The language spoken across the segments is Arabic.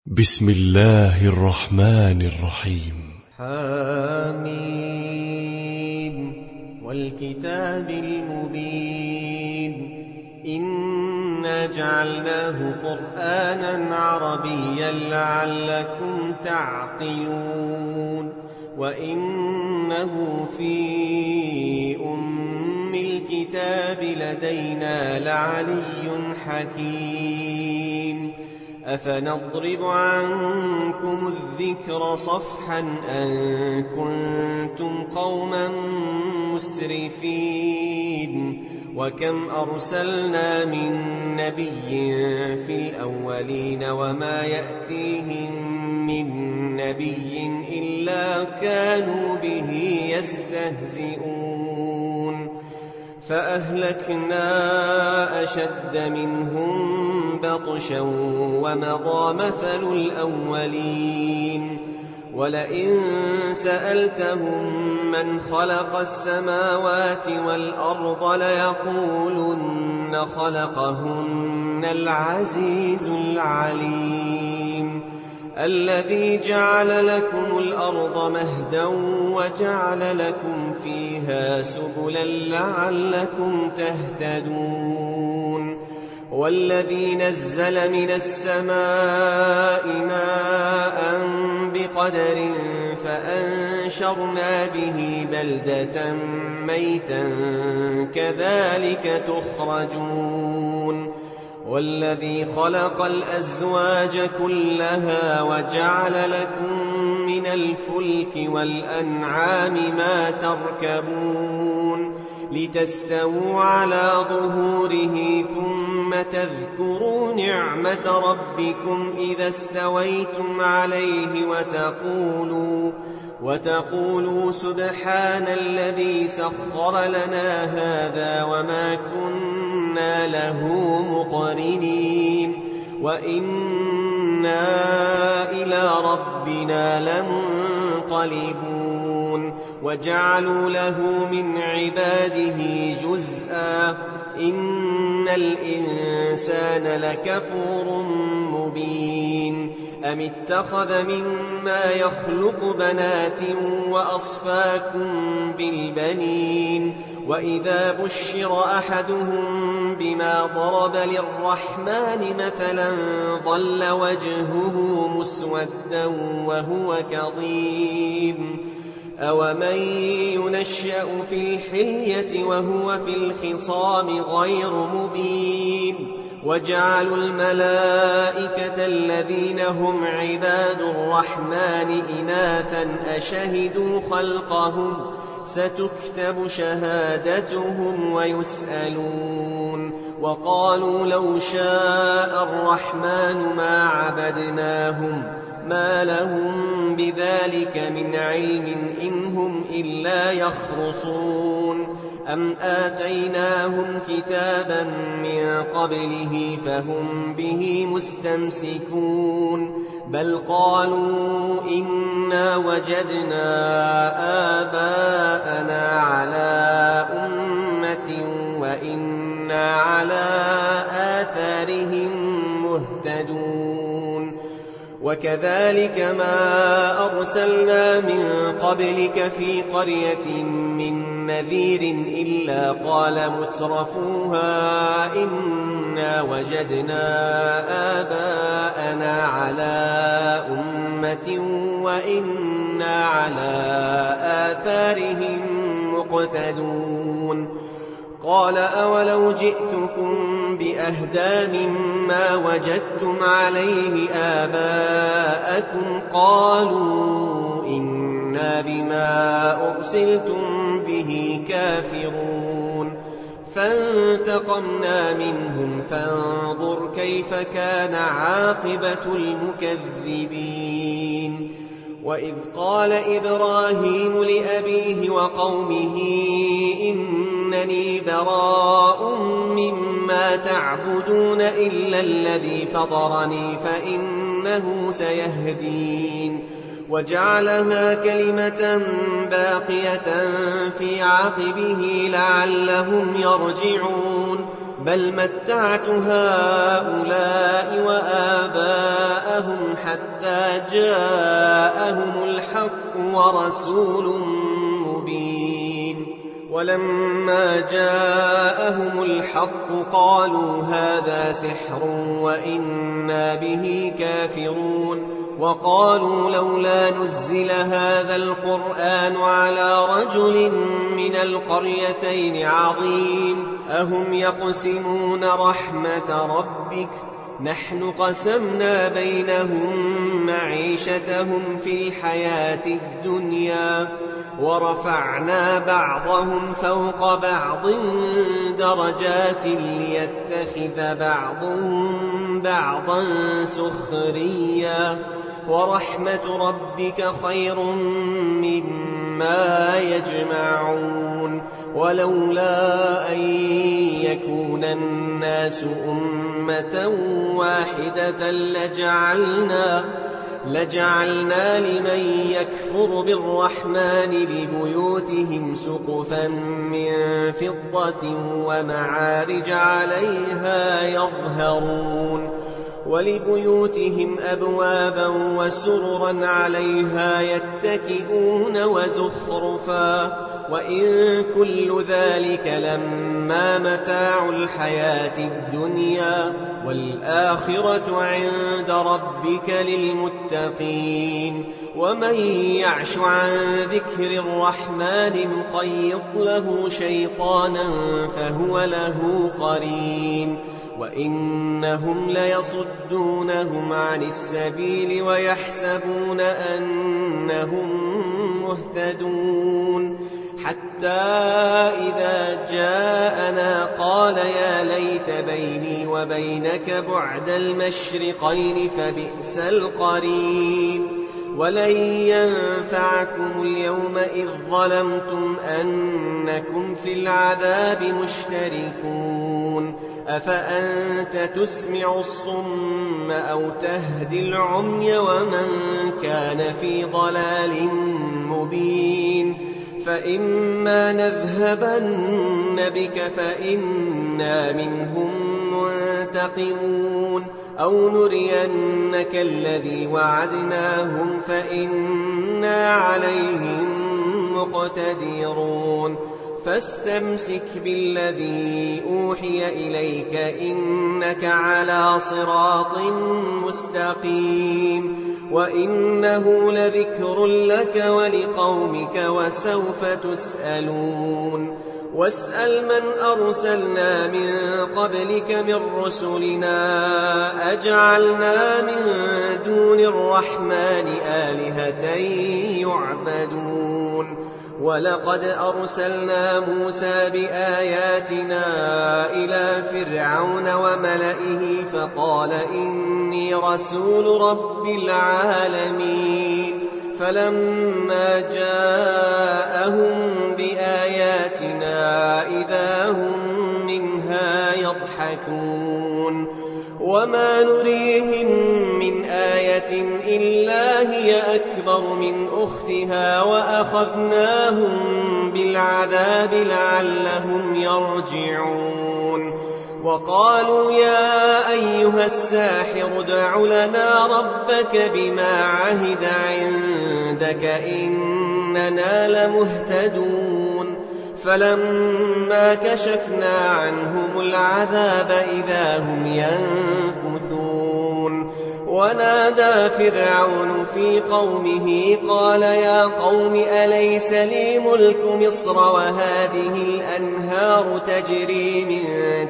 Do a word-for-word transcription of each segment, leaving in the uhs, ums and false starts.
بسم الله الرحمن الرحيم. حميم والكتاب المبين إنا جعلناه قرآنا عربيا لعلكم تعقلون وإنه في أم الكتاب لدينا لعلي حكيم أفنضرب عنكم الذكر صفحا أن كنتم قوما مسرفين وكم أرسلنا من نبي في الأولين وما يأتيهم من نبي إلا كانوا به يستهزئون فأهلكنا أشد منهم بطشا ومضى مثل الأولين ولئن سألتهم من خلق السماوات والأرض ليقولن خلقهن العزيز العليم الذي جعل لكم الأرض مهدا وجعل لكم فيها سبلا لعلكم تهتدون والذي نزل من السماء ماء بقدر فأنشرنا به بلدة ميتا كذلك تخرجون والذي خلق الأزواج كلها وجعل لكم من الفلك والأنعام ما تركبون لتستووا على ظهوره ثم تذكروا نعمة ربكم إذا استويتم عليه وتقولوا وتقولوا سبحان الذي سخر لنا هذا وما كنا له مقرنين وإنا إلى ربنا لمنقلبون وجعلوا له من عباده جزءا إن الإنسان لكفور مبين أم اتخذ مما يخلق بنات وأصفاكم بالبنين وإذا بشر أحدهم بما ضرب للرحمن مثلا ظل وجهه مسودا وهو كظيم أومن ينشأ في الحلية وهو في الخصام غير مبين وجعلوا الملائكة الذين هم عباد الرحمن إناثا أشهدوا خلقهم ستكتب شهادتهم ويسألون وقالوا لو شاء الرحمن ما عبدناهم ما لهم بذلك من علم إن هم إلا يخرصون أم آتيناهم كتابا من قبله فهم به مستمسكون بل قالوا إنا وجدنا آباءنا على أمة وإنا على آثارهم مهتدون وكذلك ما أرسلنا من قبلك في قرية من نذير إلا قال مترفوها إنا وجدنا آباءنا على أمة وإنا على آثارهم مقتدون قال أولو جئتكم بأهدى مما وجدتم عليه آباءكم قالوا إنا بما أرسلتم به كافرون فانتقمنا منهم فانظر كيف كان عاقبة المكذبين وإذ قال إبراهيم لأبيه وقومه إنني براء مما تعبدون إلا الذي فطرني فإنه سيهدين وجعلها كلمة باقية في عقبه لعلهم يرجعون بل متعت هؤلاء وآباءهم حتى جاءهم الحق ورسول مبين. ولما جاءهم الحق قالوا هذا سحر وإنا به كافرون. وقالوا لولا نزل هذا القرآن على رجل من القريتين عظيم أهم يقسمون رحمة ربك نحن قسمنا بينهم معيشتهم في الحياة الدنيا ورفعنا بعضهم فوق بعض درجات ليتخذ بعضهم بعضا سخريا ورحمة ربك خير مما يجمعون. ولولا أن يكون الناس أمة واحدة لجعلنا لجعلنا لمن يكفر بالرحمن لبيوتهم سقفا من فضة ومعارج عليها يظهرون ولبيوتهم أبوابا وسررا عليها يتكئون وزخرفا وإن كل ذلك لما متاع الحياة الدنيا والآخرة عند ربك للمتقين. ومن يعش عن ذكر الرحمن نقيض له شيطانا فهو له قرين وإنهم ليصدونهم عن السبيل ويحسبون أنهم مهتدون حتى إذا جاءنا قال يا ليت بيني وبينك بعد المشرقين فبئس القرين. ولن ينفعكم اليوم إذ ظلمتم أنكم في العذاب مشتركون. أفأنت تسمع الصم أو تهدي العمي ومن كان في ضلال مبين. فإما نذهبن بك فإنا منهم منتقمون أو نرينك الذي وعدناهم فإنا عليهم مقتدرون. فاستمسك بالذي أوحي إليك إنك على صراط مستقيم وإنه لذكر لك ولقومك وسوف تسألون. واسأل من أرسلنا من قبلك من رسلنا أجعلنا من دون الرحمن آلهة يعبدون. ولقد أرسلنا موسى بآياتنا إلى فرعون وملئه فقال إني رسول رب العالمين. فلما جاءهم بآياتنا إذا هم منها يضحكون. وما نريهم من آية إلا هي أكبر من أختها وأخذناهم بالعذاب لعلهم يرجعون. وقالوا يا أيها الساحر ادع لنا ربك بما عهد عندك إننا لمهتدون. فلما كشفنا عنهم العذاب إذا هم ينكثون. ونادى فرعون في قومه قال يا قوم أليس لي ملك مصر وهذه الأنهار تجري من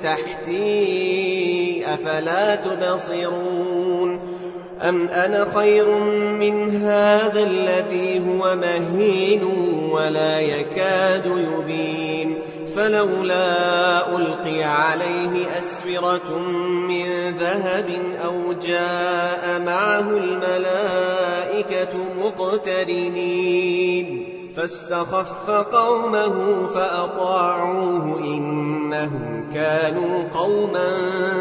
تحتي أفلا تبصرون. أم أنا خير من هذا الذي هو مهين ولا يكاد يبين. فلولا ألقي عليه أسورة من ذهب أو جاء معه الملائكة مقترنين. فاستخف قومه فأطاعوه إنهم كانوا قوما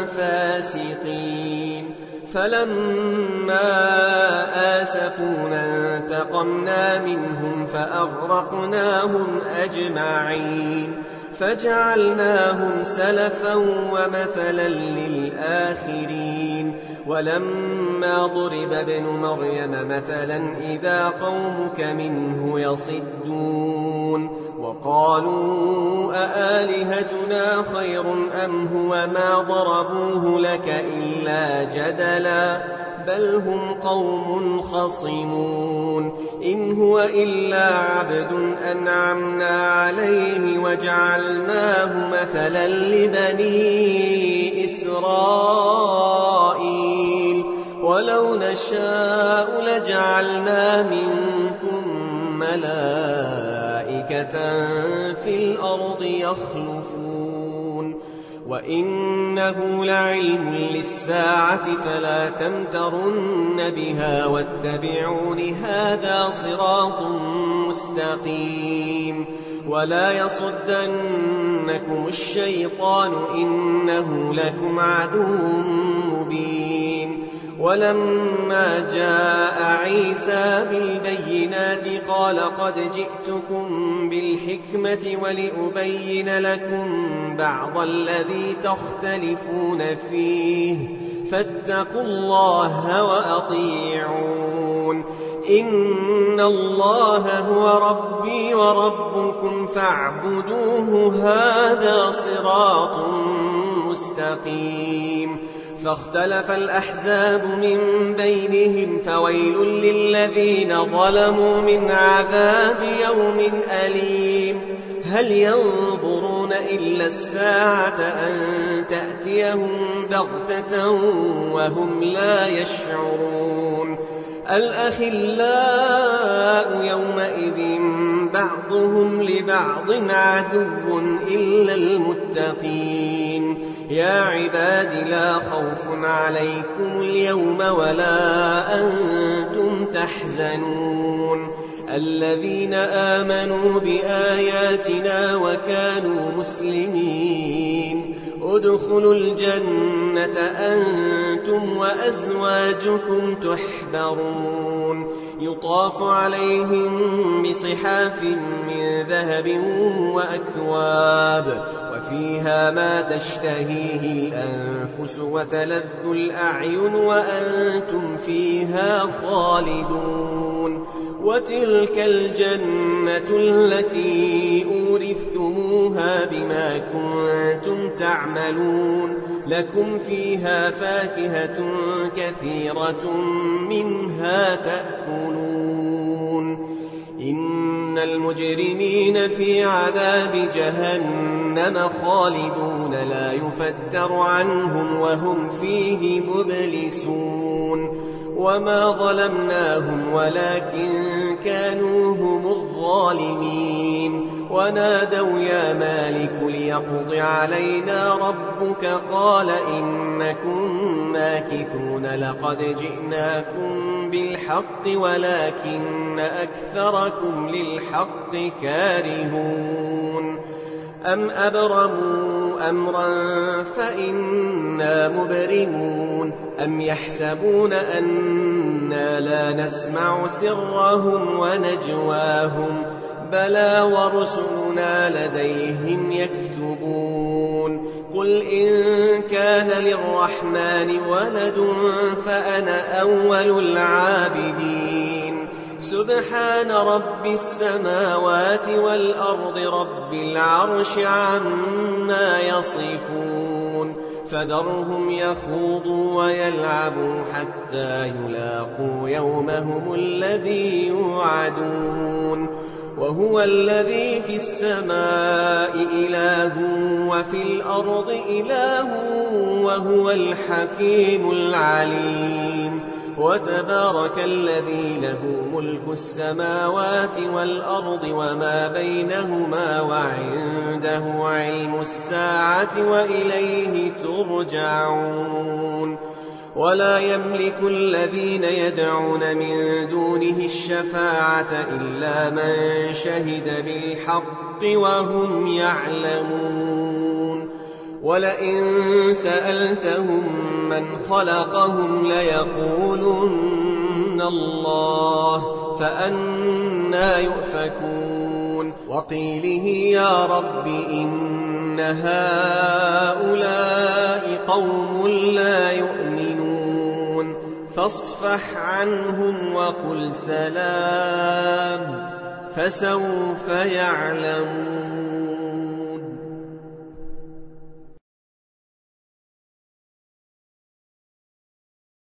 فاسقين. فلما آسفونا انتقمنا منهم فأغرقناهم أجمعين. فجعلناهم سلفا ومثلا للآخرين ولما ضرب ابن مريم مثلا إذا قومك منه يصدون وقالوا أآلهتنا خير أم هو ما ضربوه لك إلا جدلا بل هم قوم خصمون إن هو إلا عبد أنعمنا عليه وجعلناه مثلا لبني إسرائيل ولو نشاء لجعلنا منكم ملائكة في الأرض يخلفون وإنه لعلم للساعة فلا تمترن بها واتبعون هذا صراط مستقيم ولا يصدنكم الشيطان إنه لكم عدو مبين ولما جاء عيسى بالبينات قال قد جئتكم بالحكمة ولأبين لكم بعض الذي تختلفون فيه فاتقوا الله وأطيعون إن الله هو ربي وربكم فاعبدوه هذا صراط مستقيم فاختلف الأحزاب من بينهم فويل للذين ظلموا من عذاب يوم أليم هل ينظرون إلا الساعة أن تأتيهم بغتة وهم لا يشعرون الأخلاء يومئذ بعضهم لبعض عدو إلا المتقين يا عباد لا خوف عليكم اليوم ولا أنتم تحزنون الذين آمنوا بآياتنا وكانوا مسلمين ادخلوا الجنة أنتم وأزواجكم تحبرون يطاف عليهم بصحاف من ذهب وأكواب وفيها ما تشتهيه الأنفس وتلذ الأعين وأنتم فيها خالدون وتلك الجنة التي أورثتموها بما كنتم تعملون لكم فيها فاكهة كثيرة منها تأكلون إن المجرمين في عذاب جهنم خالدون لا يفتر عنهم وهم فيه مبلسون وما ظلمناهم ولكن كانوا هم الظالمين ونادوا يا مالك ليقض علينا ربك قال إنكم ماكثون لقد جئناكم بالحق ولكن أكثركم للحق كارهون أم أبرموا أمرا فإنا مبرمون أم يحسبون أنا لا نسمع سرهم ونجواهم بلى ورسلنا لديهم يكتبون قل إن كان للرحمن ولد فأنا أول العابدين سبحان رب السماوات والأرض رب العرش عما يصفون فذرهم يخوضوا ويلعبوا حتى يلاقوا يومهم الذي يوعدون وهو الذي في السماء إله وفي الأرض إله وهو الحكيم العليم وتبارك الذي له ملك السماوات والأرض وما بينهما وعنده علم الساعة وإليه ترجعون ولا يملك الذين يدعون من دونه الشفاعة إلا من شهد بالحق وهم يعلمون ولئن سألتهم من خلقهم ليقولن الله فأنى يؤفكون وقيله يا رب إن هؤلاء قوم لا يؤمنون فاصفح عنهم وقل سلام فسوف يعلمون.